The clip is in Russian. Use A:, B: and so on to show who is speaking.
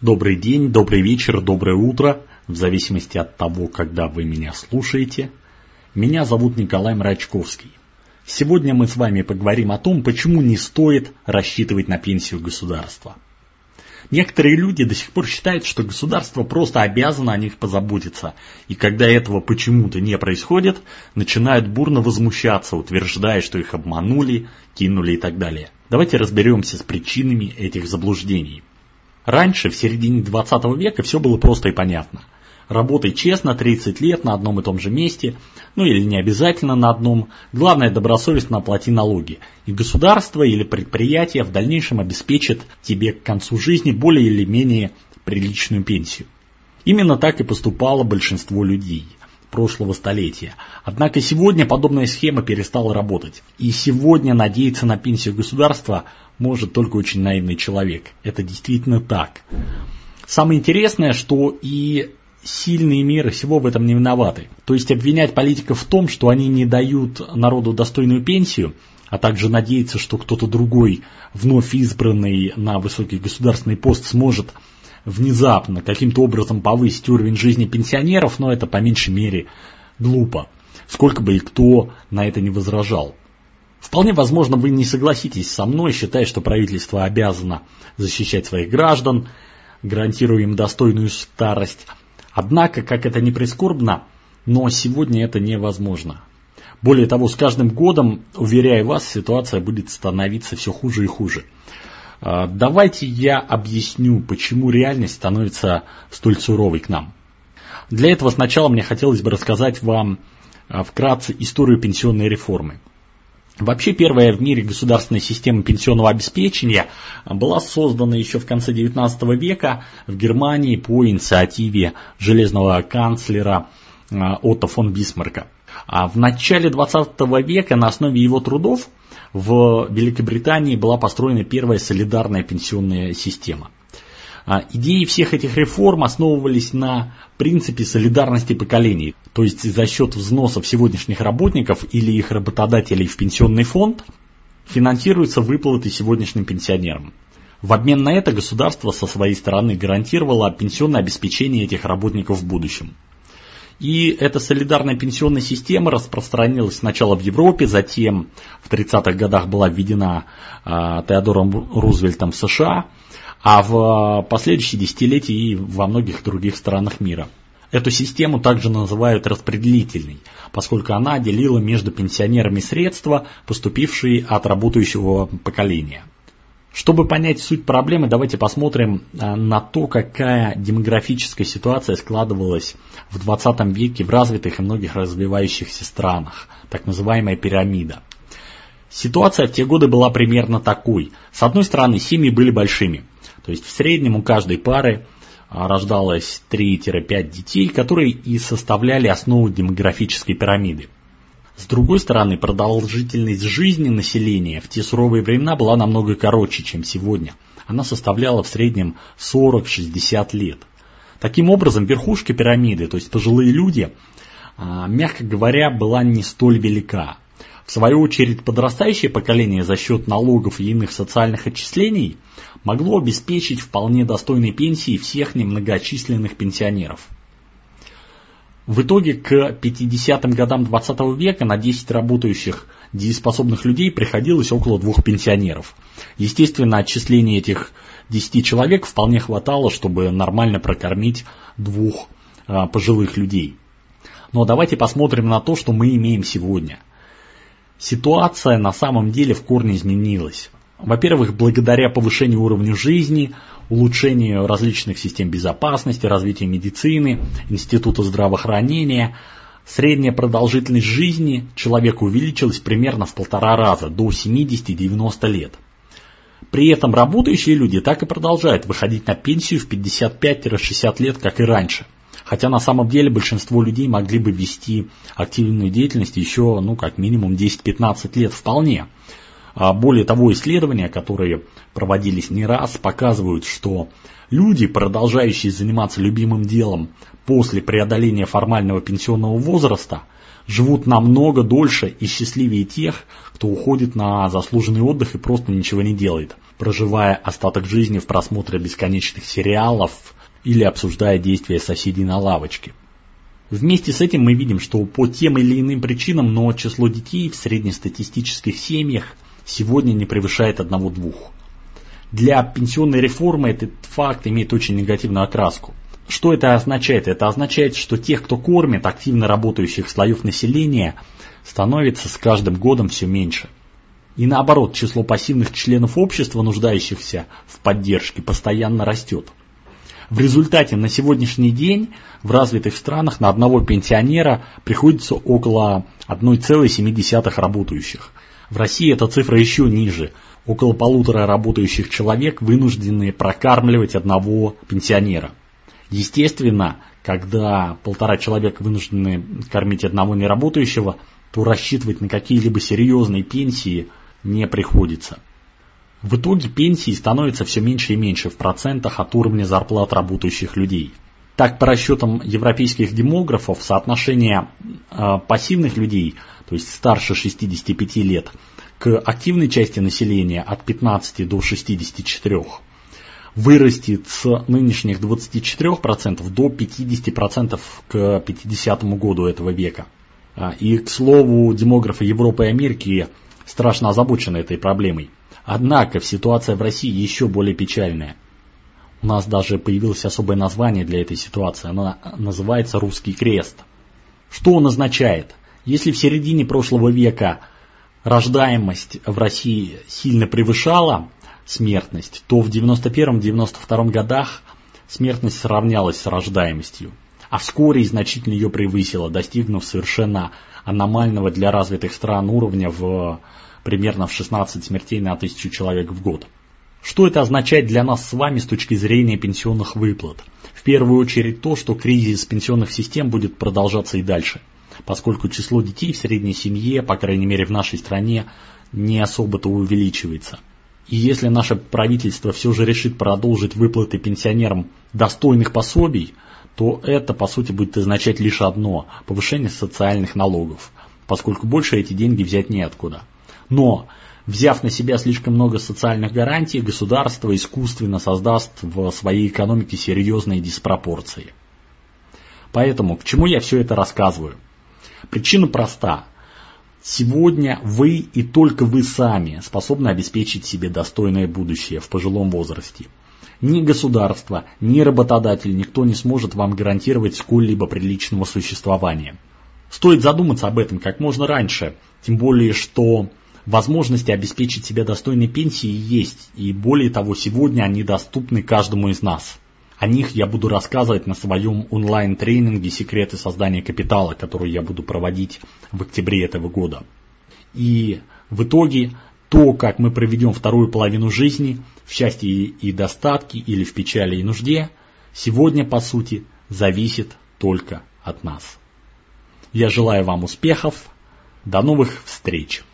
A: Добрый день, добрый вечер, доброе утро, в зависимости от того, когда вы меня слушаете. Меня зовут Николай Мрачковский. Сегодня мы с вами поговорим о том, почему не стоит рассчитывать на пенсию государства. Некоторые люди до сих пор считают, что государство просто обязано о них позаботиться, и когда этого почему-то не происходит, начинают бурно возмущаться, утверждая, что их обманули, кинули и так далее. Давайте разберемся с причинами этих заблуждений. Раньше, в середине 20 века, все было просто и понятно. Работай честно 30 лет на одном и том же месте, или не обязательно на одном, главное добросовестно оплати налоги, и государство или предприятие в дальнейшем обеспечит тебе к концу жизни более или менее приличную пенсию. Именно так и поступало большинство людей прошлого столетия. Однако сегодня подобная схема перестала работать, и сегодня надеяться на пенсию государства может только очень наивный человек. Это действительно так. Самое интересное, что и сильные мира сего в этом не виноваты. То есть обвинять политиков в том, что они не дают народу достойную пенсию, а также надеяться, что кто-то другой, вновь избранный на высокий государственный пост, сможет внезапно каким-то образом повысить уровень жизни пенсионеров, но это по меньшей мере глупо. Сколько бы и кто на это не возражал. Вполне возможно, вы не согласитесь со мной, считая, что правительство обязано защищать своих граждан, гарантируя им достойную старость. Однако, как это ни прискорбно, но сегодня это невозможно. Более того, с каждым годом, уверяю вас, ситуация будет становиться все хуже и хуже. Давайте я объясню, почему реальность становится столь суровой к нам. Для этого сначала мне хотелось бы рассказать вам вкратце историю пенсионной реформы. Вообще, первая в мире государственная система пенсионного обеспечения была создана еще в конце XIX века в Германии по инициативе железного канцлера Отто фон Бисмарка. А в начале XX века на основе его трудов в Великобритании была построена первая солидарная пенсионная система. Идеи всех этих реформ основывались на принципе солидарности поколений, то есть за счет взносов сегодняшних работников или их работодателей в пенсионный фонд финансируются выплаты сегодняшним пенсионерам. В обмен на это государство со своей стороны гарантировало пенсионное обеспечение этих работников в будущем. И эта солидарная пенсионная система распространилась сначала в Европе, затем в 30-х годах была введена Теодором Рузвельтом в США, а в последующие десятилетия и во многих других странах мира. Эту систему также называют распределительной, поскольку она делила между пенсионерами средства, поступившие от работающего поколения. Чтобы понять суть проблемы, давайте посмотрим на то, какая демографическая ситуация складывалась в 20 веке в развитых и многих развивающихся странах, так называемая пирамида. Ситуация в те годы была примерно такой. С одной стороны, семьи были большими, то есть в среднем у каждой пары рождалось 3-5 детей, которые и составляли основу демографической пирамиды. С другой стороны, продолжительность жизни населения в те суровые времена была намного короче, чем сегодня. Она составляла в среднем 40-60 лет. Таким образом, верхушка пирамиды, то есть пожилые люди, мягко говоря, была не столь велика. В свою очередь, подрастающее поколение за счет налогов и иных социальных отчислений могло обеспечить вполне достойной пенсии всех немногочисленных пенсионеров. В итоге к 50-м годам 20 века на 10 работающих дееспособных людей приходилось около 2 пенсионеров. Естественно, отчисления этих 10 человек вполне хватало, чтобы нормально прокормить 2 пожилых людей. Но давайте посмотрим на то, что мы имеем сегодня. Ситуация на самом деле в корне изменилась. Во-первых, благодаря повышению уровня жизни, улучшению различных систем безопасности, развитию медицины, института здравоохранения, средняя продолжительность жизни человека увеличилась примерно в 1,5 раза, до 70-90 лет. При этом работающие люди так и продолжают выходить на пенсию в 55-60 лет, как и раньше. Хотя на самом деле большинство людей могли бы вести активную деятельность еще, как минимум 10-15 лет вполне. Более того, исследования, которые проводились не раз, показывают, что люди, продолжающие заниматься любимым делом после преодоления формального пенсионного возраста, живут намного дольше и счастливее тех, кто уходит на заслуженный отдых и просто ничего не делает, проживая остаток жизни в просмотре бесконечных сериалов или обсуждая действия соседей на лавочке. Вместе с этим мы видим, что по тем или иным причинам, но число детей в среднестатистических семьях сегодня не превышает 1-2. Для пенсионной реформы этот факт имеет очень негативную окраску. Что это означает? Это означает, что тех, кто кормит активно работающих слоев населения, становится с каждым годом все меньше. И наоборот, число пассивных членов общества, нуждающихся в поддержке, постоянно растет. В результате на сегодняшний день в развитых странах на одного пенсионера приходится около 1,7 работающих. В России эта цифра еще ниже. Около 1,5 работающих человек вынуждены прокармливать одного пенсионера. Естественно, когда 1,5 человека вынуждены кормить одного неработающего, то рассчитывать на какие-либо серьезные пенсии не приходится. В итоге пенсии становятся все меньше и меньше в процентах от уровня зарплат работающих людей. Так, по расчетам европейских демографов, соотношение пассивных людей, то есть старше 65 лет, к активной части населения от 15 до 64 вырастет с нынешних 24% до 50% к 50 году этого века. И, к слову, демографы Европы и Америки страшно озабочены этой проблемой. Однако ситуация в России еще более печальная. У нас даже появилось особое название для этой ситуации. Оно называется «Русский крест». Что он означает? Если в середине прошлого века рождаемость в России сильно превышала смертность, то в 91-92 годах смертность сравнялась с рождаемостью, а вскоре и значительно ее превысила, достигнув совершенно аномального для развитых стран уровня примерно в 16 смертей на 1000 человек в год. Что это означает для нас с вами с точки зрения пенсионных выплат? В первую очередь то, что кризис пенсионных систем будет продолжаться и дальше, поскольку число детей в средней семье, по крайней мере в нашей стране, не особо-то увеличивается. И если наше правительство все же решит продолжить выплаты пенсионерам достойных пособий, то это по сути будет означать лишь одно – повышение социальных налогов, поскольку больше эти деньги взять неоткуда. Но, взяв на себя слишком много социальных гарантий, государство искусственно создаст в своей экономике серьезные диспропорции. Поэтому, к чему я все это рассказываю? Причина проста. Сегодня вы и только вы сами способны обеспечить себе достойное будущее в пожилом возрасте. Ни государство, ни работодатель, никто не сможет вам гарантировать сколь-либо приличного существования. Стоит задуматься об этом как можно раньше, тем более, что возможности обеспечить себе достойной пенсией есть, и более того, сегодня они доступны каждому из нас. О них я буду рассказывать на своем онлайн-тренинге «Секреты создания капитала», который я буду проводить в октябре этого года. И в итоге то, как мы проведем вторую половину жизни в счастье и достатке или в печали и нужде, сегодня, по сути, зависит только от нас. Я желаю вам успехов. До новых встреч!